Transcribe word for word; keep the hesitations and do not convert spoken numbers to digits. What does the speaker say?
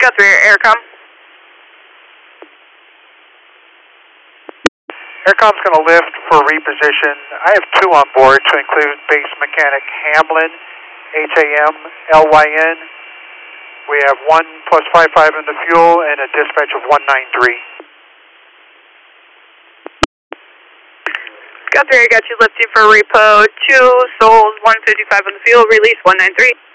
Guthrie, Aircom. Aircom's going to lift for reposition. I have two on board to include base mechanic Hamlin, H A M L Y N. We have one plus five five in the fuel and a dispatch of one nine three. Guthrie, I got you lifting for repo. Two souls, one fifty-five on the fuel, release one nine three.